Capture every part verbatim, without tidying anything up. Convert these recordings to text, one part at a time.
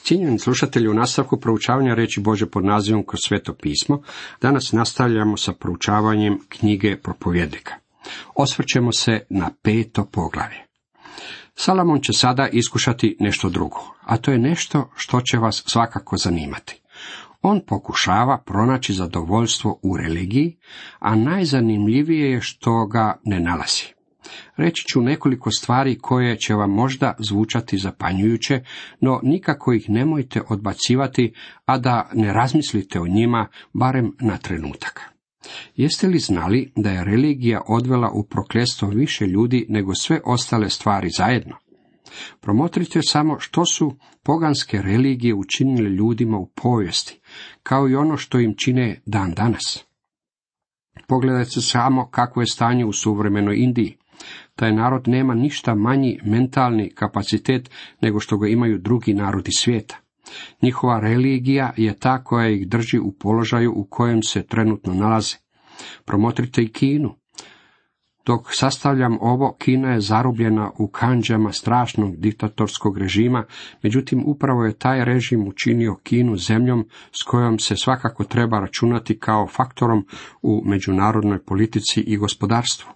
Cijenjeni slušatelji, u nastavku proučavanja riječi Božje pod nazivom Kroz sveto pismo, danas nastavljamo sa proučavanjem knjige Propovjednika. Osvrćemo se na peto poglavlje. Salomon će sada iskušati nešto drugo, a to je nešto što će vas svakako zanimati. On pokušava pronaći zadovoljstvo u religiji, a najzanimljivije je što ga ne nalazi. Reći ću nekoliko stvari koje će vam možda zvučati zapanjujuće, no nikako ih nemojte odbacivati, a da ne razmislite o njima, barem na trenutak. Jeste li znali da je religija odvela u prokletstvo više ljudi nego sve ostale stvari zajedno? Promotrite samo što su poganske religije učinile ljudima u povijesti, kao i ono što im čine dan danas. Pogledajte samo kakvo je stanje u suvremenoj Indiji. Taj narod nema ništa manji mentalni kapacitet nego što ga imaju drugi narodi svijeta. Njihova religija je ta koja ih drži u položaju u kojem se trenutno nalaze. Promotrite i Kinu. Dok sastavljam ovo, Kina je zarobljena u kandžama strašnog diktatorskog režima, međutim upravo je taj režim učinio Kinu zemljom s kojom se svakako treba računati kao faktorom u međunarodnoj politici i gospodarstvu.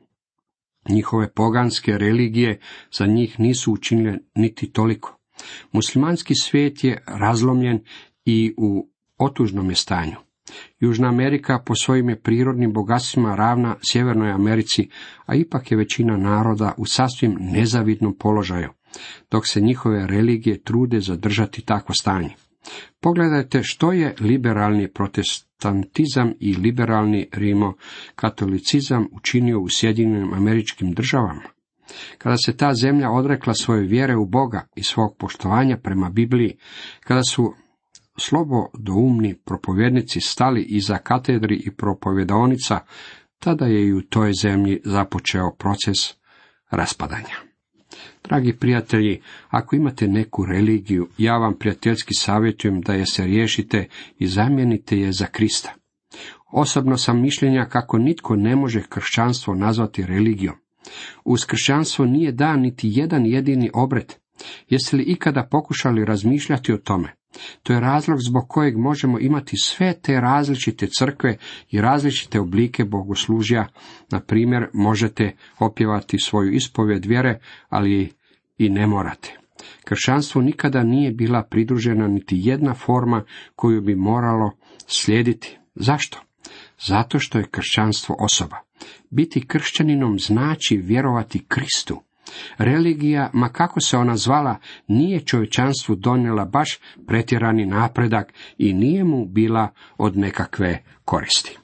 Njihove poganske religije za njih nisu učinile niti toliko. Muslimanski svijet je razlomljen i u otužnom je stanju. Južna Amerika po svojim je prirodnim bogatstvima ravna Sjevernoj Americi, a ipak je većina naroda u sasvim nezavidnom položaju, dok se njihove religije trude zadržati takvo stanje. Pogledajte što je liberalni protestantizam i liberalni rimokatolicizam učinio u Sjedinjenim Američkim Državama. Kada se ta zemlja odrekla svoje vjere u Boga i svog poštovanja prema Bibliji, kada su slobodoumni propovjednici stali iza katedri i propovjedaonica, tada je i u toj zemlji započeo proces raspadanja. Dragi prijatelji, ako imate neku religiju, ja vam prijateljski savjetujem da je se riješite i zamijenite je za Krista. Osobno sam mišljenja kako nitko ne može kršćanstvo nazvati religijom. Uz kršćanstvo nije dan niti jedan jedini obred. Jeste li ikada pokušali razmišljati o tome? To je razlog zbog kojeg možemo imati sve te različite crkve i različite oblike bogoslužja. Na primjer, možete opjevati svoju ispovjed vjere, ali i ne morate. Kršćanstvu nikada nije bila pridružena niti jedna forma koju bi moralo slijediti. Zašto? Zato što je kršćanstvo osoba. Biti kršćaninom znači vjerovati Kristu. Religija, ma kako se ona zvala, nije čovječanstvu donijela baš pretjerani napredak i nije mu bila od nekakve koristi.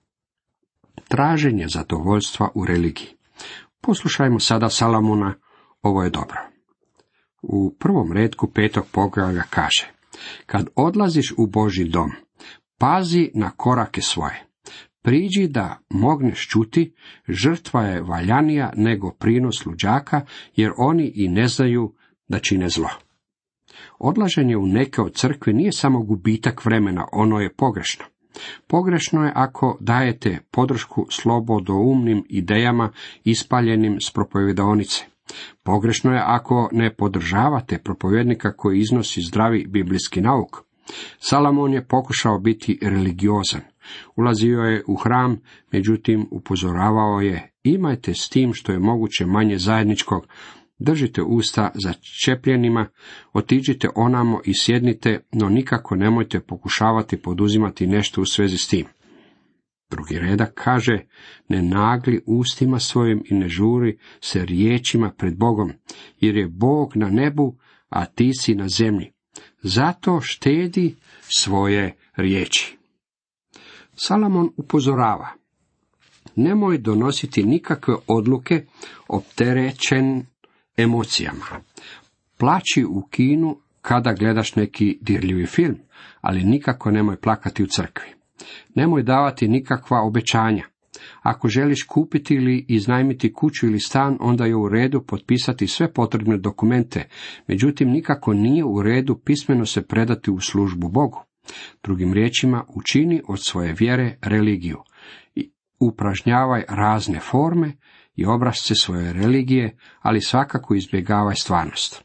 Traženje zadovoljstva u religiji. Poslušajmo sada Salomona, ovo je dobro. U prvom retku petog poglavlja kaže: kad odlaziš u Božji dom, pazi na korake svoje. Priđi da mogneš čuti, žrtva je valjanija nego prinos luđaka, jer oni i ne znaju da čine zlo. Odlaženje u neke od crkve nije samo gubitak vremena, ono je pogrešno. Pogrešno je ako dajete podršku slobodoumnim idejama ispaljenim s propovjedaonice. Pogrešno je ako ne podržavate propovjednika koji iznosi zdravi biblijski nauk. Salomon je pokušao biti religiozan. Ulazio je u hram, međutim upozoravao je: imajte s tim što je moguće manje zajedničkog, držite usta začepljenima, otiđite onamo i sjednite, no nikako nemojte pokušavati poduzimati nešto u svezi s tim. Drugi redak kaže: ne nagli ustima svojim i ne žuri se riječima pred Bogom, jer je Bog na nebu, a ti si na zemlji. Zato štedi svoje riječi. Salomon upozorava: nemoj donositi nikakve odluke opterećen emocijama. Plači u kinu kada gledaš neki dirljivi film, ali nikako nemoj plakati u crkvi. Nemoj davati nikakva obećanja. Ako želiš kupiti ili iznajmiti kuću ili stan, onda je u redu potpisati sve potrebne dokumente, međutim nikako nije u redu pismeno se predati u službu Bogu. Drugim riječima, učini od svoje vjere religiju. I upražnjavaj razne forme i obrasce svoje religije, ali svakako izbjegavaj stvarnost.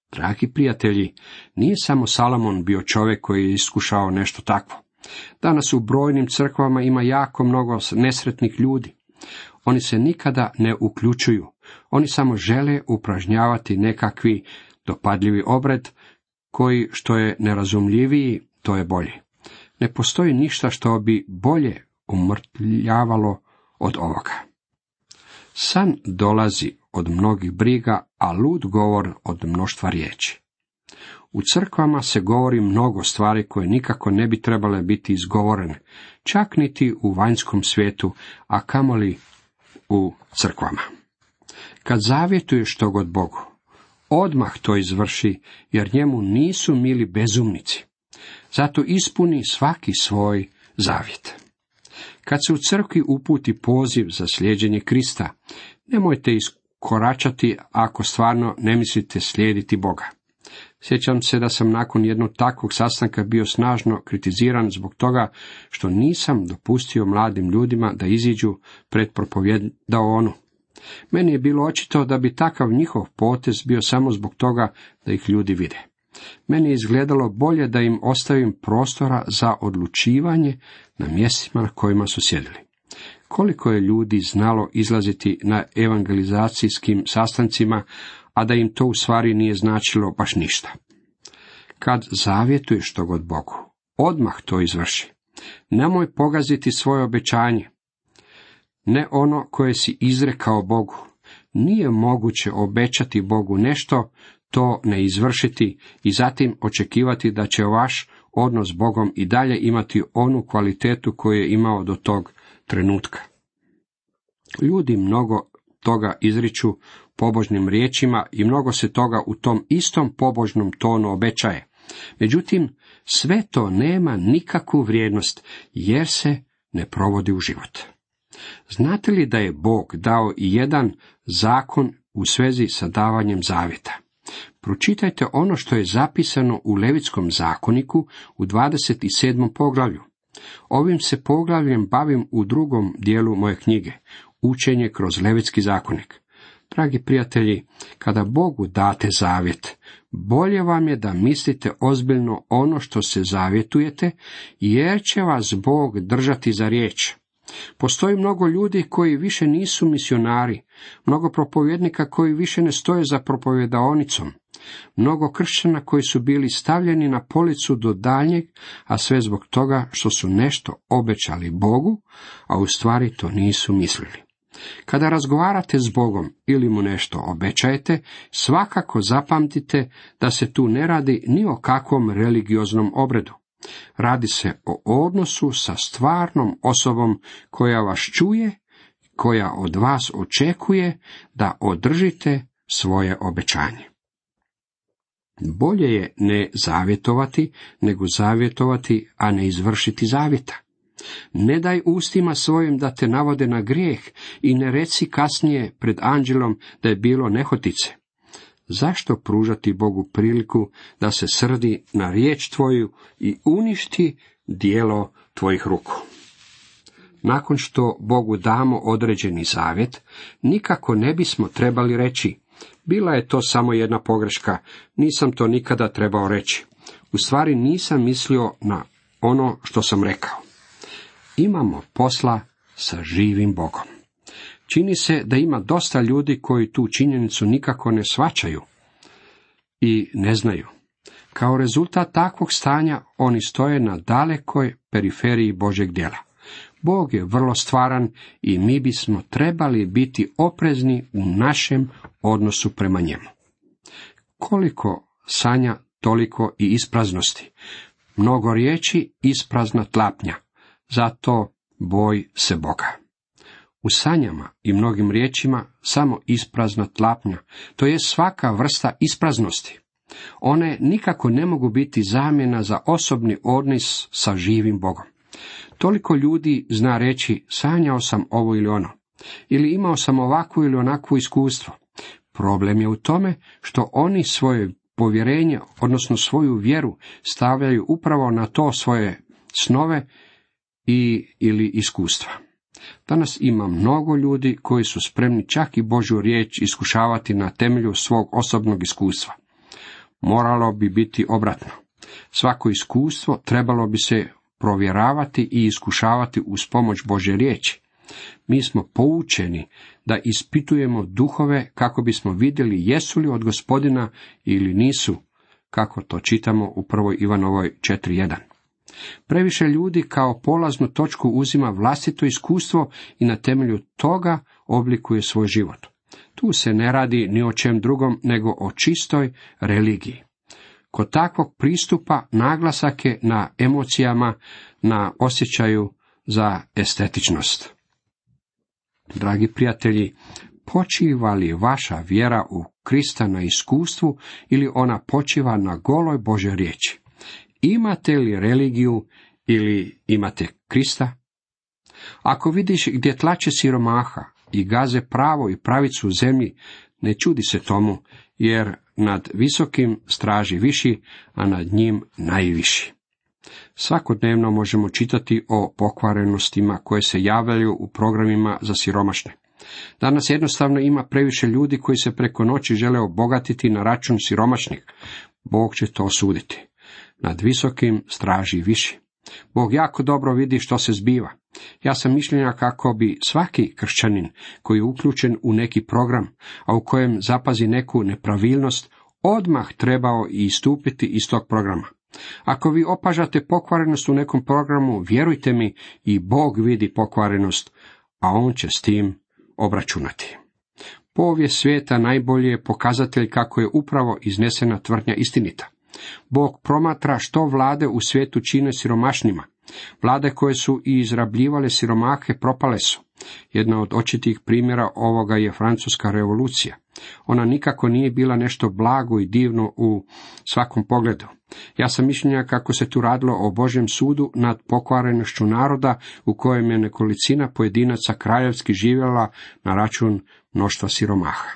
Dragi prijatelji, nije samo Salomon bio čovjek koji je iskušao nešto takvo. Danas u brojnim crkvama ima jako mnogo nesretnih ljudi. Oni se nikada ne uključuju. Oni samo žele upražnjavati nekakvi dopadljivi obred, koji što je nerazumljiviji, to je bolji. Ne postoji ništa što bi bolje umrtljavalo od ovoga. San dolazi od mnogih briga, a lud govor od mnoštva riječi. U crkvama se govori mnogo stvari koje nikako ne bi trebale biti izgovorene, čak niti u vanjskom svijetu, a kamoli u crkvama. Kad zavjetuješ što god Bogu, odmah to izvrši, jer njemu nisu mili bezumnici. Zato ispuni svaki svoj zavjet. Kad se u crkvi uputi poziv za slijeđenje Krista, nemojte iskoračati ako stvarno ne mislite slijediti Boga. Sjećam se da sam nakon jednog takvog sastanka bio snažno kritiziran zbog toga što nisam dopustio mladim ljudima da iziđu pred propovijedaonu. Meni je bilo očito da bi takav njihov potez bio samo zbog toga da ih ljudi vide. Meni je izgledalo bolje da im ostavim prostora za odlučivanje na mjestima na kojima su sjedili. Koliko je ljudi znalo izlaziti na evangelizacijskim sastancima, a da im to u stvari nije značilo baš ništa. Kad zavjetuješ što god Bogu, odmah to izvrši. Nemoj pogaziti svoje obećanje. Ne ono koje si izrekao Bogu. Nije moguće obećati Bogu nešto, to ne izvršiti i zatim očekivati da će vaš odnos s Bogom i dalje imati onu kvalitetu koju je imao do tog trenutka. Ljudi mnogo toga izriču pobožnim riječima i mnogo se toga u tom istom pobožnom tonu obećaje. Međutim, sve to nema nikakvu vrijednost jer se ne provodi u život. Znate li da je Bog dao i jedan zakon u svezi sa davanjem zavjeta? Pročitajte ono što je zapisano u Levitskom zakoniku u dvadeset sedmom poglavlju. Ovim se poglavljem bavim u drugom dijelu moje knjige, Učenje kroz Levitski zakonik. Dragi prijatelji, kada Bogu date zavjet, bolje vam je da mislite ozbiljno ono što se zavjetujete, jer će vas Bog držati za riječ. Postoji mnogo ljudi koji više nisu misionari, mnogo propovjednika koji više ne stoje za propovjedaonicom, mnogo kršćana koji su bili stavljeni na policu do daljnjeg, a sve zbog toga što su nešto obećali Bogu, a u stvari to nisu mislili. Kada razgovarate s Bogom ili mu nešto obećajete, svakako zapamtite da se tu ne radi ni o kakvom religioznom obredu. Radi se o odnosu sa stvarnom osobom koja vas čuje, koja od vas očekuje da održite svoje obećanje. Bolje je ne zavjetovati, nego zavjetovati, a ne izvršiti zavjeta. Ne daj ustima svojim da te navode na grijeh i ne reci kasnije pred anđelom da je bilo nehotice. Zašto pružati Bogu priliku da se srdi na riječ tvoju i uništi djelo tvojih ruku? Nakon što Bogu damo određeni zavjet, nikako ne bismo trebali reći, bila je to samo jedna pogreška, nisam to nikada trebao reći. U stvari nisam mislio na ono što sam rekao. Imamo posla sa živim Bogom. Čini se da ima dosta ljudi koji tu činjenicu nikako ne shvaćaju i ne znaju. Kao rezultat takvog stanja oni stoje na dalekoj periferiji Božjeg djela. Bog je vrlo stvaran i mi bismo trebali biti oprezni u našem odnosu prema njemu. Koliko sanja, toliko i ispraznosti. Mnogo riječi, isprazna tlapnja. Zato boj se Boga. U sanjama i mnogim riječima samo isprazna tlapnja, to je svaka vrsta ispraznosti. One nikako ne mogu biti zamjena za osobni odnos sa živim Bogom. Toliko ljudi zna reći sanjao sam ovo ili ono, ili imao sam ovakvu ili onakvu iskustvo. Problem je u tome što oni svoje povjerenje, odnosno svoju vjeru, stavljaju upravo na to svoje snove i ili iskustva. Danas ima mnogo ljudi koji su spremni čak i Božju riječ iskušavati na temelju svog osobnog iskustva. moralo bi biti obratno. Svako iskustvo trebalo bi se provjeravati i iskušavati uz pomoć Božje riječi. Mi smo poučeni da ispitujemo duhove kako bismo vidjeli jesu li od Gospodina ili nisu, kako to čitamo u prvoj Ivanovoj četiri jedan. Previše ljudi kao polaznu točku uzima vlastito iskustvo i na temelju toga oblikuje svoj život. Tu se ne radi ni o čem drugom nego o čistoj religiji. Kod takvog pristupa naglasak je na emocijama, na osjećaju za estetičnost. Dragi prijatelji, počiva li vaša vjera u Krista na iskustvu ili ona počiva na goloj Božoj riječi? Imate li religiju ili imate Krista? Ako vidiš gdje tlače siromaha i gaze pravo i pravicu u zemlji, ne čudi se tomu, jer nad visokim straži viši, a nad njim najviši. Svakodnevno možemo čitati o pokvarenostima koje se javljaju u programima za siromašne. Danas jednostavno ima previše ljudi koji se preko noći žele obogatiti na račun siromašnih. Bog će to osuditi. Nad visokim straži viši. Bog jako dobro vidi što se zbiva. Ja sam mišljenja kako bi svaki kršćanin koji je uključen u neki program, a u kojem zapazi neku nepravilnost, odmah trebao i istupiti iz tog programa. Ako vi opažate pokvarenost u nekom programu, vjerujte mi, i Bog vidi pokvarenost, a on će s tim obračunati. Povijest svijeta najbolji je pokazatelj kako je upravo iznesena tvrdnja istinita. Bog promatra što vlade u svijetu čine siromašnima. Vlade koje su i izrabljivale siromahe propale su. Jedna od očitih primjera ovoga je Francuska revolucija. Ona nikako nije bila nešto blago i divno u svakom pogledu. Ja sam mišljenja kako se tu radilo o Božjem sudu nad pokvarenošću naroda u kojem je nekolicina pojedinaca kraljevski živjela na račun mnoštva siromaha.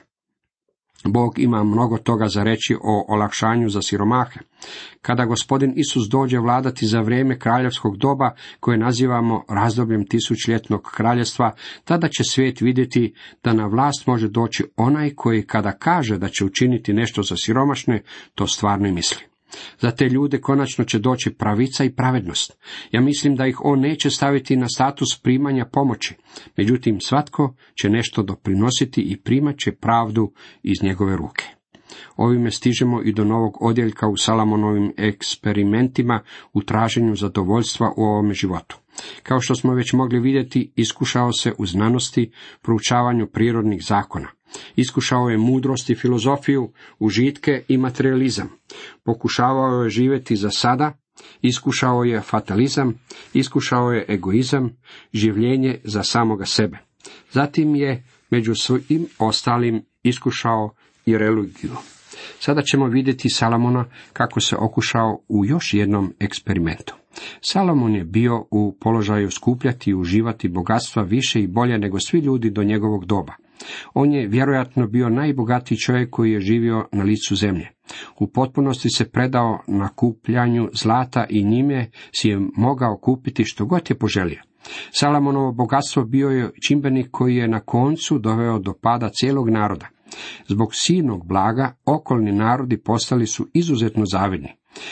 Bog ima mnogo toga za reći o olakšanju za siromahe. Kada Gospodin Isus dođe vladati za vrijeme kraljevskog doba, koje nazivamo razdobljem tisućljetnog kraljevstva, tada će svijet vidjeti da na vlast može doći onaj koji kada kaže da će učiniti nešto za siromašne, to stvarno i misli. Za te ljude konačno će doći pravica i pravednost. Ja mislim da ih on neće staviti na status primanja pomoći, međutim svatko će nešto doprinositi i primat će pravdu iz njegove ruke. Ovime stižemo i do novog odjeljka u Salamonovim eksperimentima u traženju zadovoljstva u ovome životu. Kao što smo već mogli vidjeti, iskušao se u znanosti, proučavanju prirodnih zakona. Iskušao je mudrost i filozofiju, užitke i materializam. Pokušavao je živjeti za sada, iskušao je fatalizam, iskušao je egoizam, življenje za samoga sebe. Zatim je među svim ostalim iskušao i religiju. Sada ćemo vidjeti Salomona kako se okušao u još jednom eksperimentu. Salomon je bio u položaju skupljati i uživati bogatstva više i bolje nego svi ljudi do njegovog doba. On je vjerojatno bio najbogatiji čovjek koji je živio na licu zemlje. U potpunosti se predao nakupljanju zlata i njime si je mogao kupiti što god je poželio. Salomonovo bogatstvo bio je čimbenik koji je na koncu doveo do pada cijelog naroda. Zbog silnog blaga okolni narodi postali su izuzetno zavidni.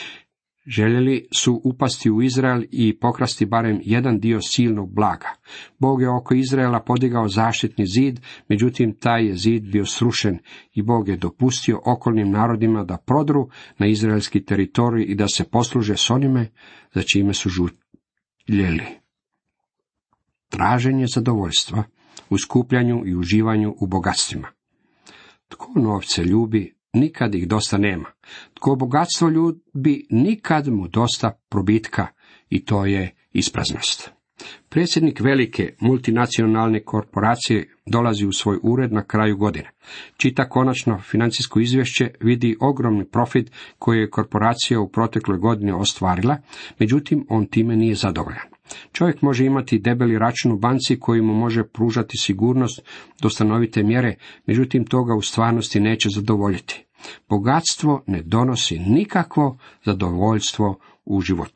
Željeli su upasti u Izrael i pokrasti barem jedan dio silnog blaga. Bog je oko Izraela podigao zaštitni zid, međutim taj je zid bio srušen i Bog je dopustio okolnim narodima da prodru na izraelski teritorij i da se posluže s onime za čime su žuljeli. Traženje zadovoljstva u skupljanju i uživanju u bogatstvima. Tko novce ljubi, nikad ih dosta nema. Tko bogatstvo ljubi, nikad mu dosta probitka, i to je ispraznost. Predsjednik velike multinacionalne korporacije dolazi u svoj ured na kraju godine. Čita konačno financijsko izvješće, vidi ogromni profit koji je korporacija u protekloj godini ostvarila, međutim on time nije zadovoljan. Čovjek može imati debeli račun u banci koji mu može pružati sigurnost do stanovite mjere, međutim toga u stvarnosti neće zadovoljiti. Bogatstvo ne donosi nikakvo zadovoljstvo u životu.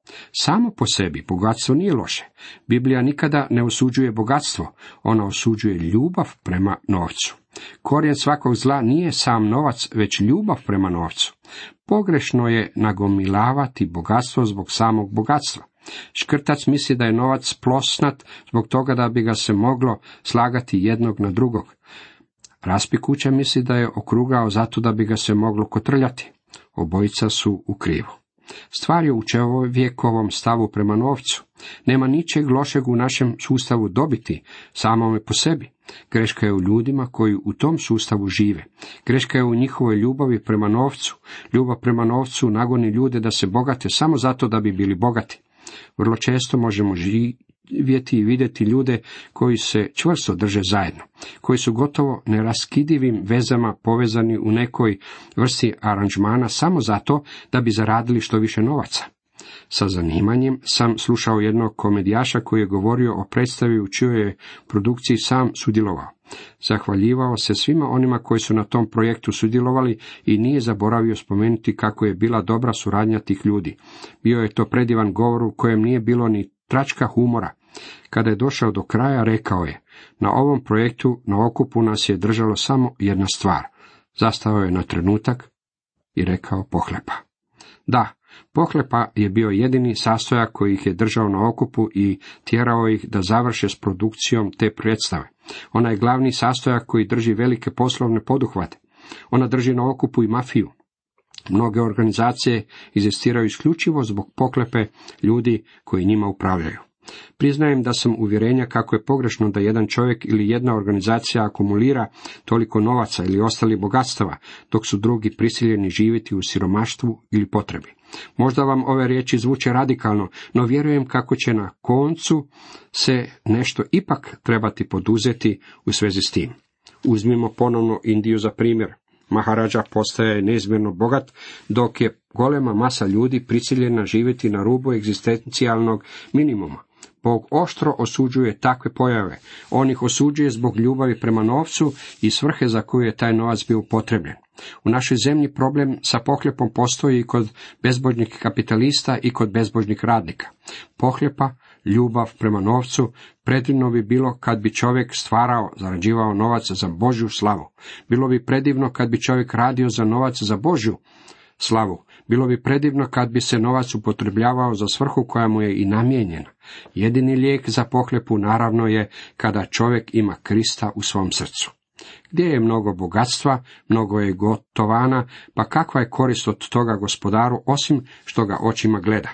Samo po sebi bogatstvo nije loše. Biblija nikada ne osuđuje bogatstvo, ona osuđuje ljubav prema novcu. Korijen svakog zla nije sam novac, već ljubav prema novcu. Pogrešno je nagomilavati bogatstvo zbog samog bogatstva. Škrtac misli da je novac plosnat zbog toga da bi ga se moglo slagati jednog na drugog. Raspikuća misli da je okrugao zato da bi ga se moglo kotrljati. Obojica su u krivu. Stvar je u čovjekovom stavu prema novcu. Nema ničeg lošeg u našem sustavu dobiti, samome po sebi. Greška je u ljudima koji u tom sustavu žive. Greška je u njihovoj ljubavi prema novcu. Ljubav prema novcu nagoni ljude da se bogate samo zato da bi bili bogati. Vrlo često možemo živjeti i vidjeti ljude koji se čvrsto drže zajedno, koji su gotovo neraskidivim vezama povezani u nekoj vrsti aranžmana samo zato da bi zaradili što više novaca. Sa zanimanjem sam slušao jednog komedijaša koji je govorio o predstavi u čijoj je produkciji sam sudjelovao. Zahvaljivao se svima onima koji su na tom projektu sudjelovali i nije zaboravio spomenuti kako je bila dobra suradnja tih ljudi. Bio je to predivan govor u kojem nije bilo ni tračka humora. Kada je došao do kraja, rekao je: na ovom projektu na okupu nas je držalo samo jedna stvar. Zastao je na trenutak i rekao: pohlepa. Da, pohlepa je bio jedini sastojak koji ih je držao na okupu i tjerao ih da završe s produkcijom te predstave. Ona je glavni sastojak koji drži velike poslovne poduhvate. Ona drži na okupu i mafiju. Mnoge organizacije inzistiraju isključivo zbog pohlepe ljudi koji njima upravljaju. Priznajem da sam uvjerenja kako je pogrešno da jedan čovjek ili jedna organizacija akumulira toliko novaca ili ostalih bogatstava, dok su drugi prisiljeni živjeti u siromaštvu ili potrebi. Možda vam ove riječi zvuče radikalno, no vjerujem kako će na koncu se nešto ipak trebati poduzeti u svezi s tim. Uzmimo ponovno Indiju za primjer. Maharadža postaje neizmjerno bogat, dok je golema masa ljudi prisiljena živjeti na rubu egzistencijalnog minimuma. Bog oštro osuđuje takve pojave. On ih osuđuje zbog ljubavi prema novcu i svrhe za koju je taj novac bio upotrebljen. U našoj zemlji problem sa pohljepom postoji i kod bezbožnih kapitalista i kod bezbožnih radnika. Pohlepa, ljubav prema novcu, predivno bi bilo kad bi čovjek stvarao, zarađivao novac za Božju slavu. Bilo bi predivno kad bi čovjek radio za novac za Božju slavu. Bilo bi predivno kad bi se novac upotrebljavao za svrhu koja mu je i namijenjena. Jedini lijek za pohlepu naravno je kada čovjek ima Krista u svom srcu. Gdje je mnogo bogatstva, mnogo je gotovana, pa kakva je korist od toga gospodaru, osim što ga očima gleda?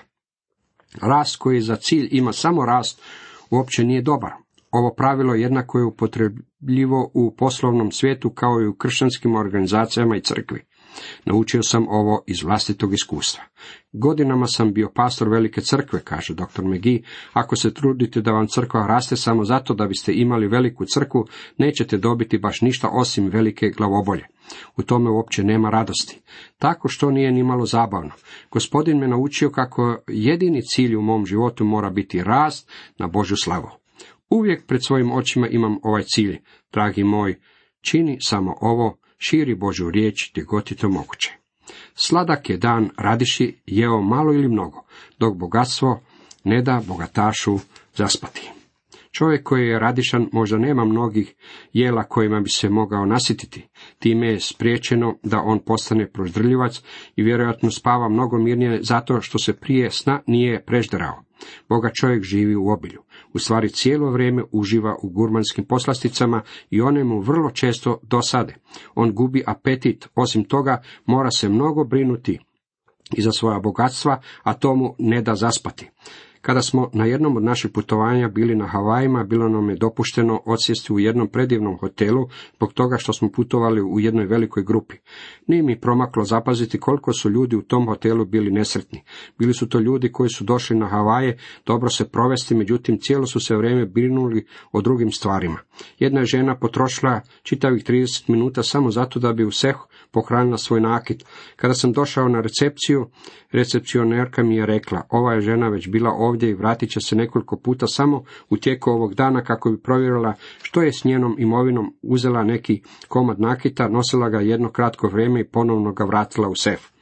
Rast koji za cilj ima samo rast uopće nije dobar. Ovo pravilo jednako je upotrebljivo u poslovnom svijetu kao i u kršćanskim organizacijama i crkvi. Naučio sam ovo iz vlastitog iskustva. Godinama sam bio pastor velike crkve, kaže doktor McGee. Ako se trudite da vam crkva raste samo zato da biste imali veliku crkvu, nećete dobiti baš ništa osim velike glavobolje. U tome uopće nema radosti. Tako što nije ni malo zabavno. Gospodin me naučio kako jedini cilj u mom životu mora biti rast na Božju slavu. Uvijek pred svojim očima imam ovaj cilj. Dragi moj, čini samo ovo, širi Božju riječ gdje god je to moguće. Sladak je dan radiši, jeo malo ili mnogo, dok bogatstvo ne da bogatašu zaspati. Čovjek koji je radišan možda nema mnogih jela kojima bi se mogao nasititi. Time je spriječeno da on postane proždrljivac i vjerojatno spava mnogo mirnije zato što se prije sna nije prežderao. Bogat čovjek živi u obilju. U stvari cijelo vrijeme uživa u gurmanskim poslasticama i one mu vrlo često dosade. On gubi apetit, osim toga mora se mnogo brinuti i za svoja bogatstva, a to mu ne da zaspati. Kada smo na jednom od naših putovanja bili na Havajima, bilo nam je dopušteno odsjesti u jednom predivnom hotelu, zbog toga što smo putovali u jednoj velikoj grupi. Nije mi promaklo zapaziti koliko su ljudi u tom hotelu bili nesretni. Bili su to ljudi koji su došli na Havaje dobro se provesti, međutim cijelo su se vrijeme brinuli o drugim stvarima. Jedna je žena potrošila čitavih trideset minuta samo zato da bi u sehu pohranila svoj nakit. Kada sam došao na recepciju, recepcionerka mi je rekla: ova je žena već bila ovdje i vratit će se nekoliko puta samo u tijeku ovog dana kako bi provjerila što je s njenom imovinom. Uzela neki komad nakita, nosila ga jedno kratko vrijeme i ponovno ga vratila u sef.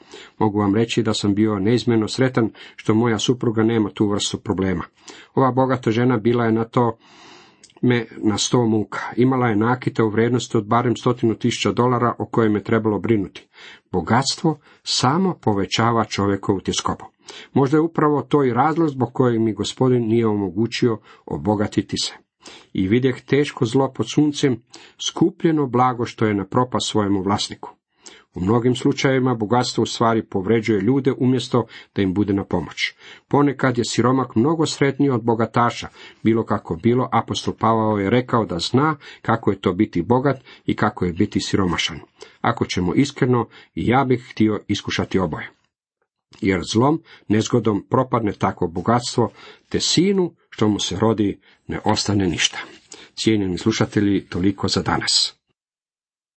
Mogu vam reći da sam bio neizmjerno sretan što moja supruga nema tu vrstu problema. Ova bogata žena bila je na to me na sto muka. Imala je nakita u vrijednosti od barem stotinu tisuća dolara o kojem je trebalo brinuti. Bogatstvo samo povećava čovjekovu tjeskobu. Možda je upravo to i razlog zbog kojeg mi Gospodin nije omogućio obogatiti se. I vidjeh teško zlo pod suncem, skupljeno blago što je na propast svojemu vlasniku. U mnogim slučajevima bogatstvo u stvari povređuje ljude umjesto da im bude na pomoć. Ponekad je siromak mnogo sretniji od bogataša. Bilo kako bilo, apostol Pavao je rekao da zna kako je to biti bogat i kako je biti siromašan. Ako ćemo iskreno, i ja bih htio iskušati oboje. Jer zlom, nezgodom propadne takvo bogatstvo, te sinu što mu se rodi ne ostane ništa. Cijenjeni slušatelji, toliko za danas.